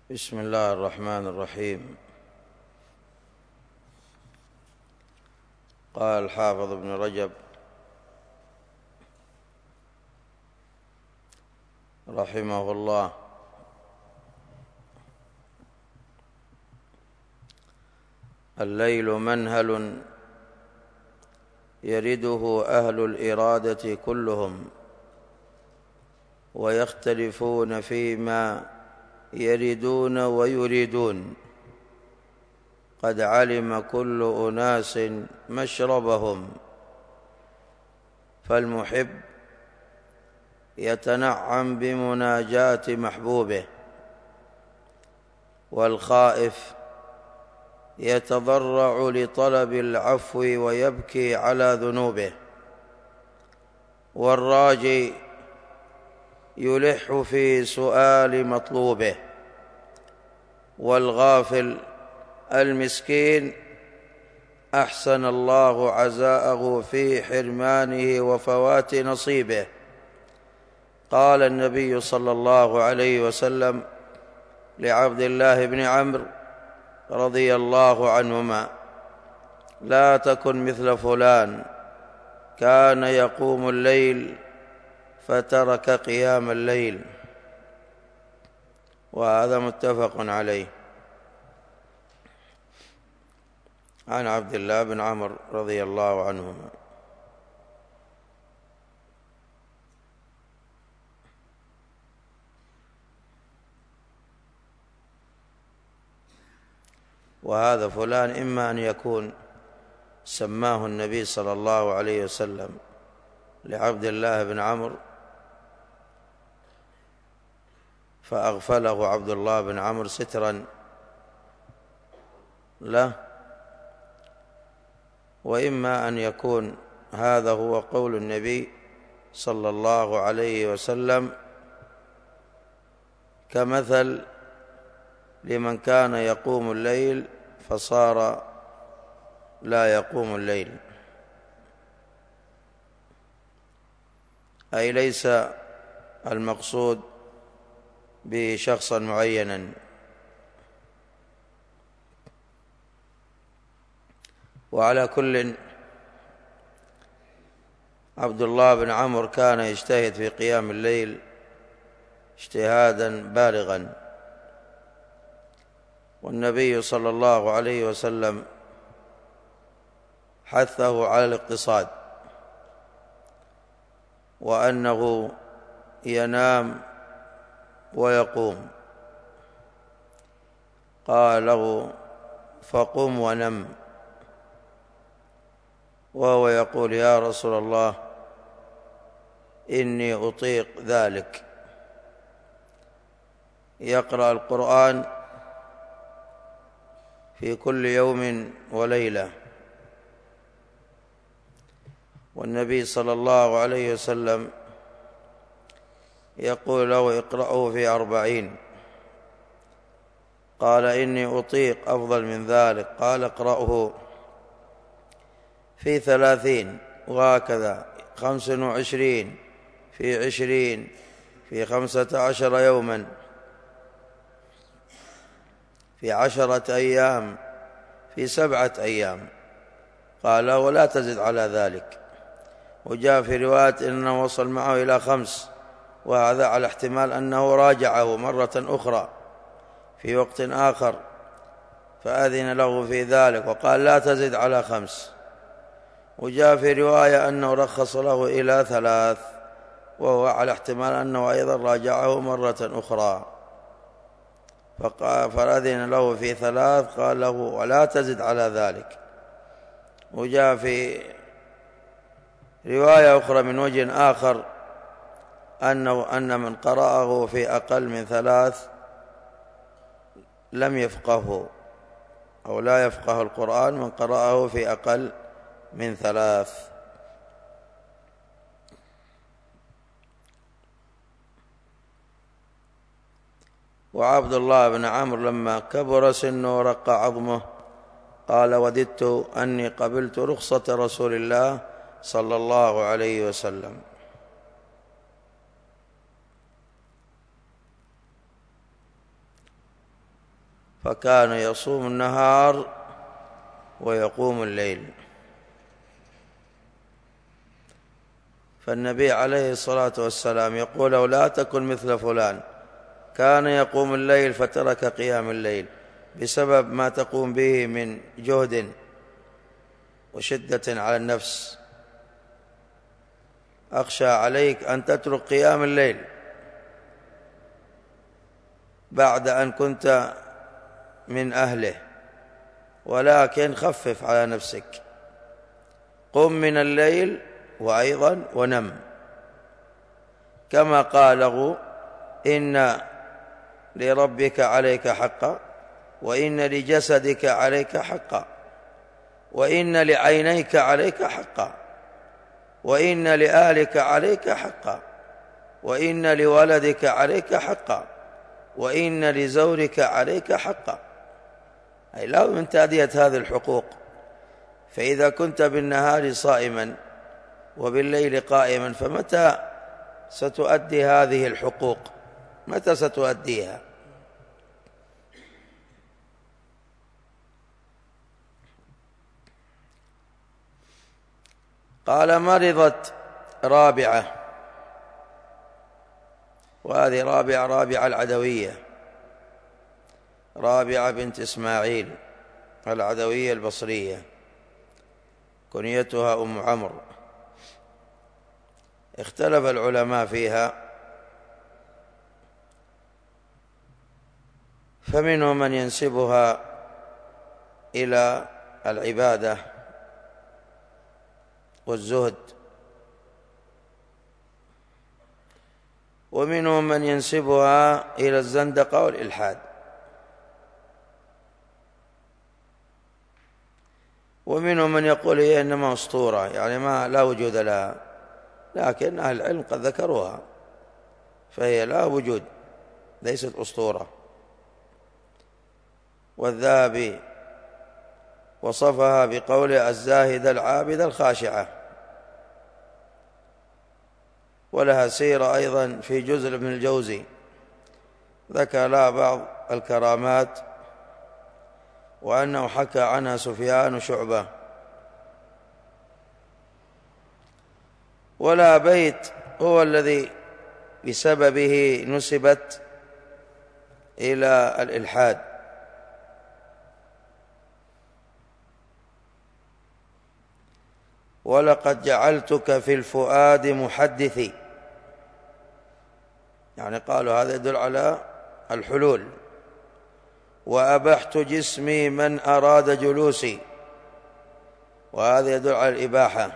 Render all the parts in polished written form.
بسم الله الرحمن الرحيم. قال الحافظ ابن رجب رحمه الله: الليل منهل يرده أهل الإرادة كلهم، ويختلفون فيما يردون ويريدون. قد علم كل أناس مشربهم، فالمحب يتنعم بمناجاة محبوبه، والخائف يتضرع لطلب العفو ويبكي على ذنوبه، والراجي يلح في سؤال مطلوبه، والغافل المسكين أحسن الله عزاءه في حرمانه وفوات نصيبه. قال النبي صلى الله عليه وسلم لعبد الله بن عمرو رضي الله عنهما: لا تكن مثل فلان كان يقوم الليل فترك قيام الليل. وهذا متفق عليه. عن عبد الله بن عمرو رضي الله عنهما. وهذا فلان إما أن يكون سماه النبي صلى الله عليه وسلم لعبد الله بن عمرو فأغفله عبد الله بن عمرو سترا له، وإما أن يكون هذا هو قول النبي صلى الله عليه وسلم، كمثل لمن كان يقوم الليل فصار لا يقوم الليل، أي ليس المقصود بشخصا معينا. وعلى كل، عبد الله بن عمرو كان يجتهد في قيام الليل اجتهادا بالغا، والنبي صلى الله عليه وسلم حثه على الاقتصاد، وأنه ينام ويقوم. قال له: فقم ونم. وهو يقول: يا رسول الله، إني أطيق ذلك. يقرأ القرآن في كل يوم وليلة، والنبي صلى الله عليه وسلم يقول له: اقرأه في 40. قال: إني أطيق أفضل من ذلك. قال: اقرأه في 30، وهكذا 25، في 20، في 15 يوما، في 10 أيام، في 7 أيام. قال: ولا تزد على ذلك. وجاء في رواية إنه وصل معه إلى 5، وهذا على احتمال أنه راجعه مرة أخرى في وقت آخر فأذن له في ذلك وقال: لا تزد على 5. وجاء في رواية أنه رخص له إلى 3، وهو على احتمال أنه أيضا راجعه مرة أخرى، فأذن له في 3، قال له: ولا تزد على ذلك. وجاء في رواية أخرى من وجه آخر أن من قرأه في أقل من 3 لم يفقهه، أو لا يفقه القرآن من قرأه في أقل من 3. وعبد الله بن عمرو لما كبر سنه ورق عظمه قال: وددت أني قبلت رخصة رسول الله صلى الله عليه وسلم. فكان يصوم النهار ويقوم الليل. فالنبي عليه الصلاة والسلام يقول له لا تكن مثل فلان كان يقوم الليل فترك قيام الليل بسبب ما تقوم به من جهد وشدة على النفس. أخشى عليك أن تترك قيام الليل بعد أن كنت من أهله، ولكن خفف على نفسك، قم من الليل وأيضا ونم، كما قال له إن لربك عليك حقا، وإن لجسدك عليك حقا، وإن لعينيك عليك حقا، وإن لآلك عليك حقا، وإن لولدك عليك حقا، وإن لزورك عليك حقا. أي لا من تأدية هذه الحقوق. فإذا كنت بالنهار صائما وبالليل قائما فمتى ستؤدي هذه الحقوق؟ متى ستؤديها؟ قال مرضت رابعة، وهذه رابعة العدوية، رابعة بنت إسماعيل العدوية البصرية، كنيتها أم عمرو. اختلف العلماء فيها، فمنهم من ينسبها إلى العبادة والزهد، ومنهم من ينسبها إلى الزندقة والإلحاد، ومنهم من يقول هي إنما أسطورة، يعني ما لا وجود لها، لكن أهل العلم قد ذكروها، فهي لا وجود، ليست أسطورة. والذهبي وصفها بقوله الزاهدة العابدة الخاشعة، ولها سيرة أيضا في جزء ابن الجوزي ذكر لها بعض الكرامات، وأنه حكى عنها سفيان وشعبة. ولا بيت هو الذي بسببه نسبت إلى الإلحاد، ولقد جعلتك في الفؤاد محدثي، يعني قالوا هذا يدل على الحلول. وأبحت جسمي من أراد جلوسي، وهذا يدل على الإباحة.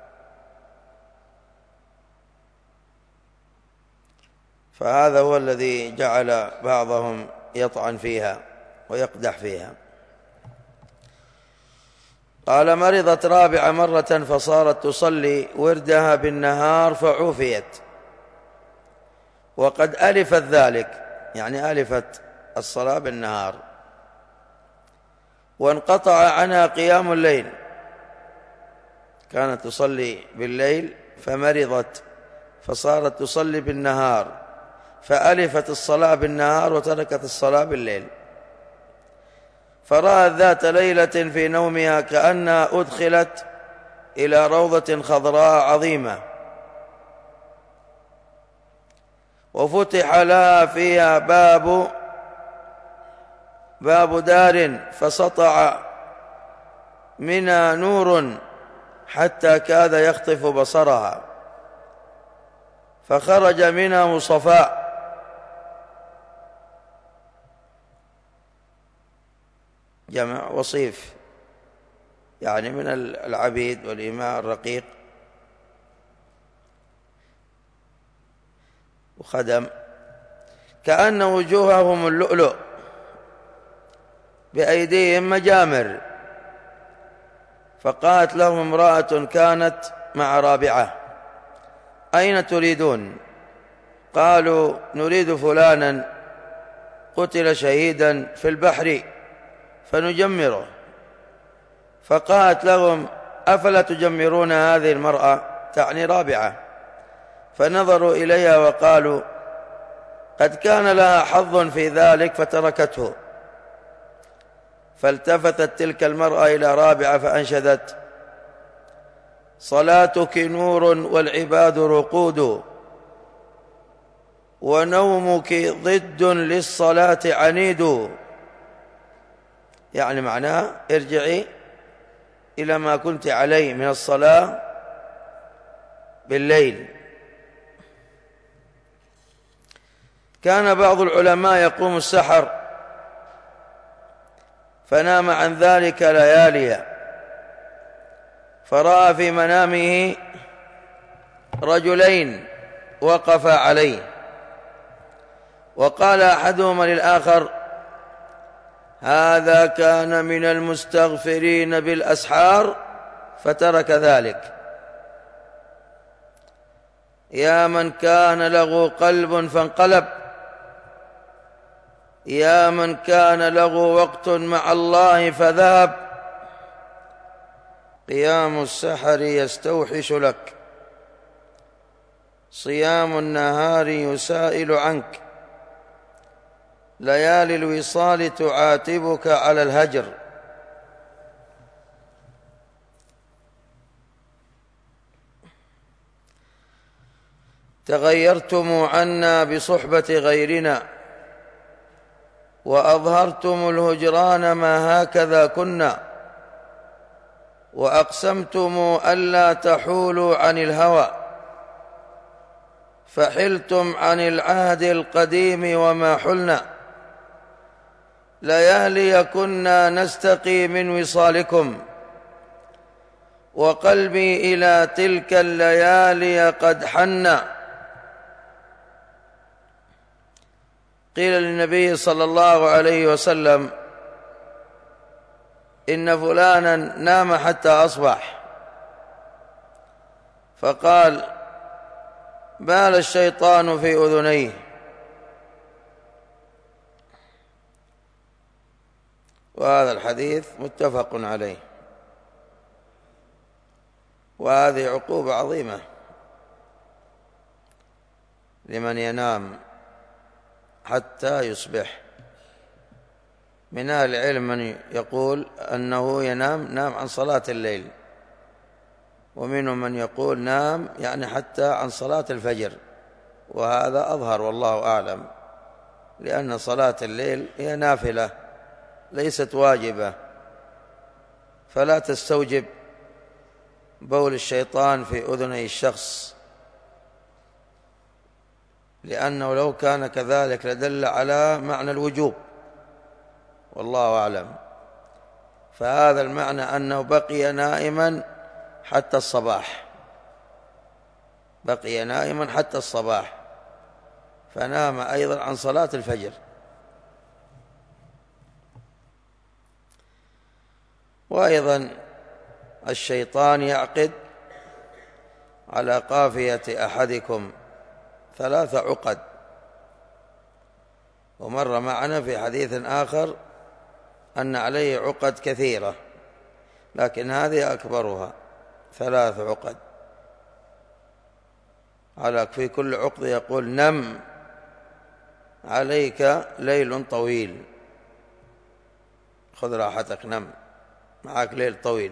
فهذا هو الذي جعل بعضهم يطعن فيها ويقدح فيها. قال مرضت رابعة مرة فصارت تصلي وردها بالنهار فعوفيت، وقد ألفت ذلك، يعني ألفت الصلاة بالنهار، وانقطع عنها قيام الليل، كانت تصلي بالليل فمرضت فصارت تصلي بالنهار، فألفت الصلاة بالنهار وتركت الصلاة بالليل. فرأت ذات ليلة في نومها كأنها أدخلت إلى روضة خضراء عظيمة، وفتح لها فيها باب دار، فسطع منها نور حتى كاد يخطف بصرها، فخرج منها مصفاء، جمع وصيف، يعني من العبيد والإماء الرقيق وخدم، كأن وجوههم اللؤلؤ بأيديهم مجامر. فقالت لهم امرأة كانت مع رابعة أين تريدون؟ قالوا نريد فلانا قتل شهيدا في البحر فنجمره. فقالت لهم أفلا تجمرون هذه المرأة، تعني رابعة؟ فنظروا إليها وقالوا قد كان لها حظ في ذلك فتركته، فالتفتت تلك المرأة إلى رابعة فأنشدت: صلاتك نور والعباد رقود، ونومك ضد للصلاة عنيد. يعني معناه ارجعي إلى ما كنت عليه من الصلاة بالليل. كان بعض العلماء يقوم السحر فنام عن ذلك لياليا، فرأى في منامه رجلين وقفا عليه، وقال أحدهما للآخر: هذا كان من المستغفرين بالأسحار فترك ذلك. يا من كان له قلب فانقلب، يا من كان له وقت مع الله فذهب، قيام السحر يستوحش لك، صيام النهار يسائل عنك، ليالي الوصال تعاتبك على الهجر. تغيرتم عنا بصحبة غيرنا، وأظهرتم الهجران ما هكذا كنا، وأقسمتم ألا تحولوا عن الهوى، فحلتم عن العهد القديم وما حلنا، ليالي كنا نستقي من وصالكم، وقلبي إلى تلك الليالي قد حنّ. قيل للنبي صلى الله عليه وسلم: إن فلانا نام حتى أصبح، فقال: بال الشيطان في أذنيه. وهذا الحديث متفق عليه، وهذه عقوبة عظيمة لمن ينام حتى يصبح. من أهل العلم من يقول أنه نام عن صلاة الليل، ومنهم من يقول نام يعني حتى عن صلاة الفجر، وهذا أظهر والله أعلم، لأن صلاة الليل هي نافلة ليست واجبة، فلا تستوجب بول الشيطان في أذني الشخص، لأنه لو كان كذلك لدل على معنى الوجوب، والله أعلم. فهذا المعنى أنه بقي نائما حتى الصباح، بقي نائما حتى الصباح، فنام أيضا عن صلاة الفجر. وأيضا الشيطان يعقد على قافية أحدكم 3 عقد، ومر معنا في حديث آخر أن عليه عقد كثيرة، لكن هذه أكبرها 3 عقد. على في كل عقد يقول: نم عليك ليل طويل، خذ راحتك، نم، معك ليل طويل.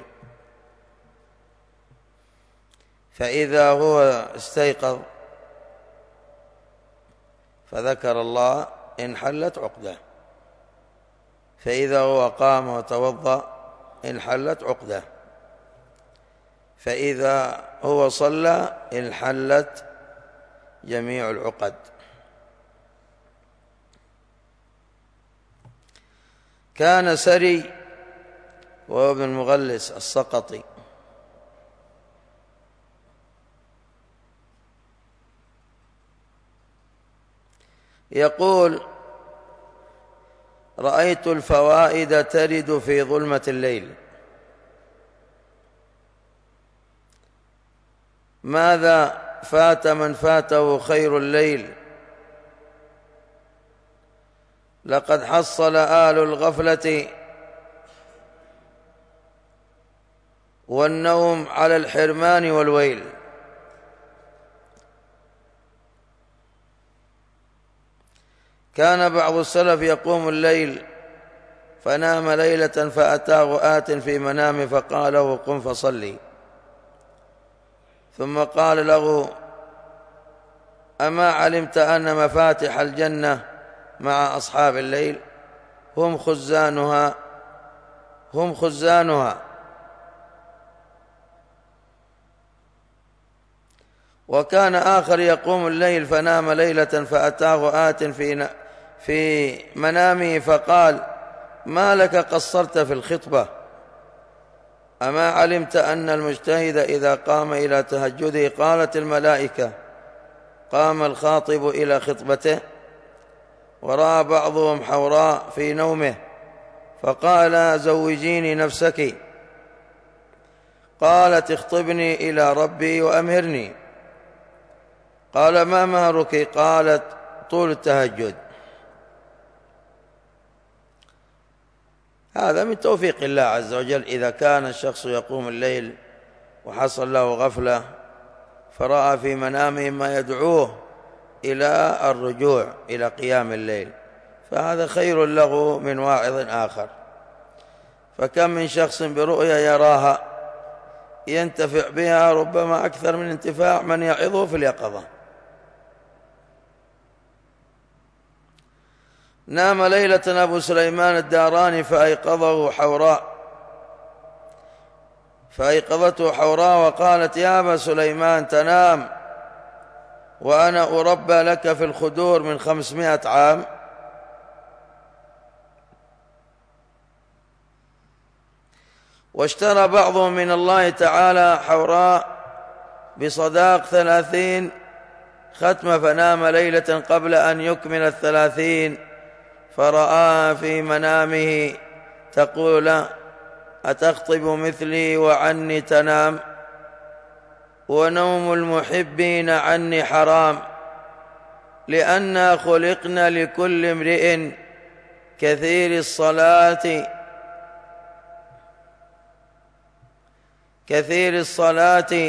فإذا هو استيقظ فذكر الله انحلت عقده، فإذا هو قام وتوضأ انحلت عقده، فإذا هو صلى انحلت جميع العقد. كان سري وهو ابن المغلس السقطي يقول: رأيت الفوائد ترد في ظلمة الليل. ماذا فات من فاته خير الليل؟ لقد حصل آل الغفلة والنوم على الحرمان والويل. كان بعض السلف يقوم الليل فنام ليلة فأتاه آت في منامه فقال له قم فصلي، ثم قال له أما علمت أن مفاتح الجنة مع أصحاب الليل هم خزانها. وكان آخر يقوم الليل فنام ليلة فأتاه آت في منامه فقال ما لك قصرت في الخطبة؟ أما علمت أن المجتهد إذا قام إلى تهجده قالت الملائكة قام الخاطب إلى خطبته؟ ورأى بعضهم حوراء في نومه فقال زوجيني نفسك، قالت اخطبني إلى ربي وأمهرني، قال ما مهرك؟ قالت طول التهجد. هذا من توفيق الله عز وجل، إذا كان الشخص يقوم الليل وحصل له غفلة فرأى في منامه ما يدعوه إلى الرجوع إلى قيام الليل، فهذا خير له من واعظ آخر. فكم من شخص برؤيا يراها ينتفع بها ربما أكثر من انتفاع من يعظه في اليقظة. نام ليلة أبو سليمان الداراني فأيقظته حوراء وقالت يا أبا سليمان تنام وأنا أربى لك في الخدور من 500 عام. واشترى بعضهم من الله تعالى حوراء بصداق 30 ختمة فنام ليلة قبل أن يكمل 30 فرأى في منامه تقول أتخطب مثلي وعني تنام؟ ونوم المحبين عني حرام، لأننا خلقنا لكل امرئ كثير الصلاة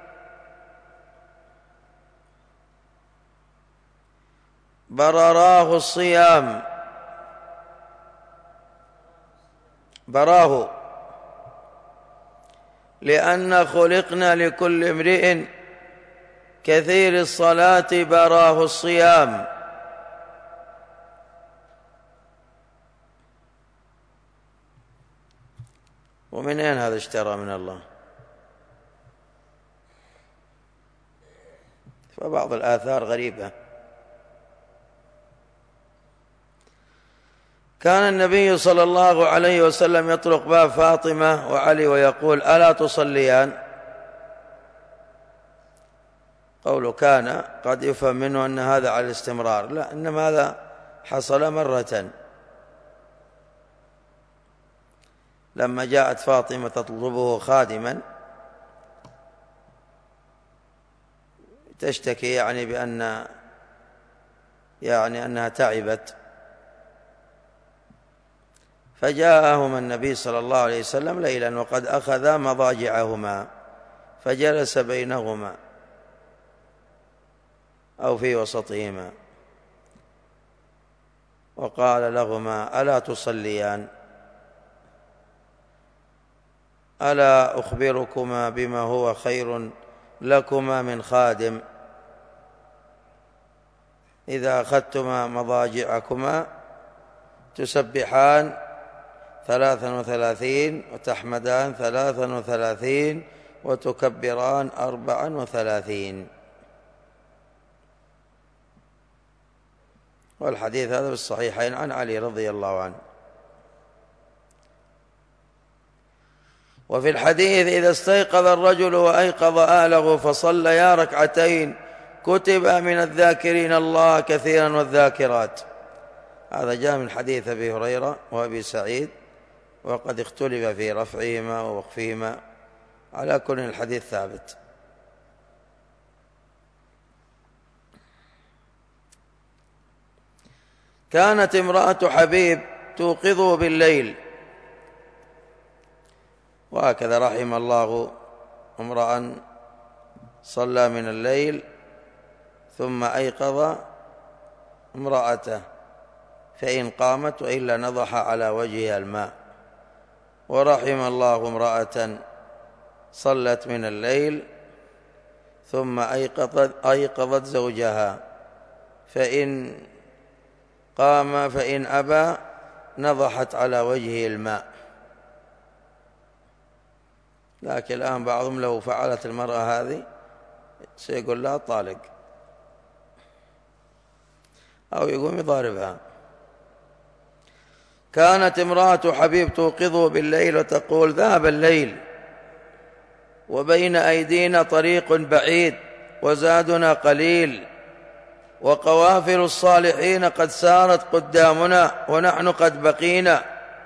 براه لأن خلقنا لكل امرئ كثير الصلاة براه الصيام. ومن أين هذا اشترى من الله؟ فبعض الآثار غريبة. كان النبي صلى الله عليه وسلم يطرق باب فاطمة وعلي ويقول ألا تصليان؟ قوله كان قد يفهم منه أن هذا على الاستمرار، لا، إنما هذا حصل مرة لما جاءت فاطمة تطلبه خادما تشتكي أنها تعبت، فجاءهما النبي صلى الله عليه وسلم ليلا وقد أخذا مضاجعهما فجلس بينهما أو في وسطهما وقال لهما ألا تصليان؟ ألا أخبركما بما هو خير لكما من خادم؟ إذا أخذتما مضاجعكما تسبحان 33 وتحمدان 33 وتكبران 34. والحديث هذا بالصحيحين عن علي رضي الله عنه. وفي الحديث إذا استيقظ الرجل وأيقظ أهله فصليا ركعتين كتب من الذاكرين الله كثيرا والذاكرات. هذا جاء من حديث أبي هريرة وأبي سعيد، وقد اختلف في رفعهما ووقفهما، على كل الحديث ثابت. كانت امرأة حبيب توقظه بالليل، وهكذا رحم الله امرأ صلى من الليل ثم أيقظ امرأته فإن قامت، وإلا نضح على وجهها الماء. ورحم الله امرأة صلت من الليل ثم أيقظت زوجها، فإن قام فإن أبى نضحت على وجهه الماء. لكن الآن بعضهم لو فعلت المرأة هذه سيقول لها طالق، أو يقوم يضاربها. كانت امرأة حبيب توقظه بالليل وتقول: ذهب الليل وبين أيدينا طريق بعيد وزادنا قليل، وقوافل الصالحين قد سارت قدامنا ونحن قد بقينا.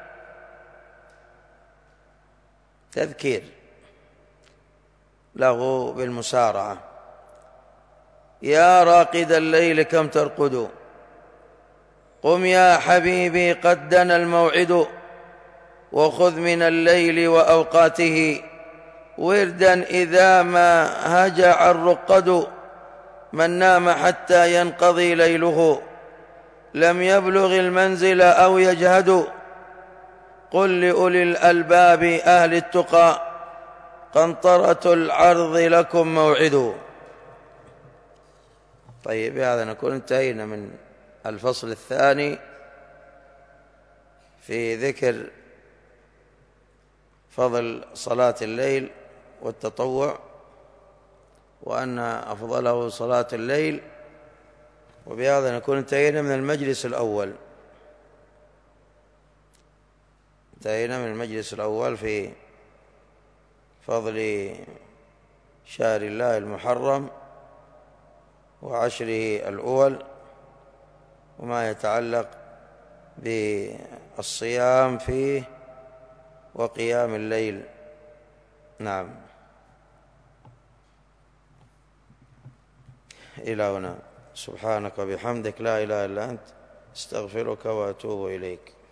تذكير له بالمسارعة. يا راقد الليل كم ترقد، قم يا حبيبي قد دنا الموعد، وخذ من الليل وأوقاته وردا إذا ما هجع الرقد. من نام حتى ينقضي ليله لم يبلغ المنزل أو يجهد. قل لأولي الألباب أهل التقى قنطرة العرض لكم موعد. طيب، بهذا نكون انتهينا من الفصل الثاني في ذكر فضل صلاة الليل والتطوع، وأن أفضله صلاة الليل. وبهذا نكون انتهينا من المجلس الأول. انتهينا من المجلس الأول في فضل شهر الله المحرم وعشره الأول، وما يتعلق بالصيام فيه وقيام الليل. نعم، إلى هنا. سبحانك وبحمدك، لا إله إلا أنت، استغفرك وأتوب إليك.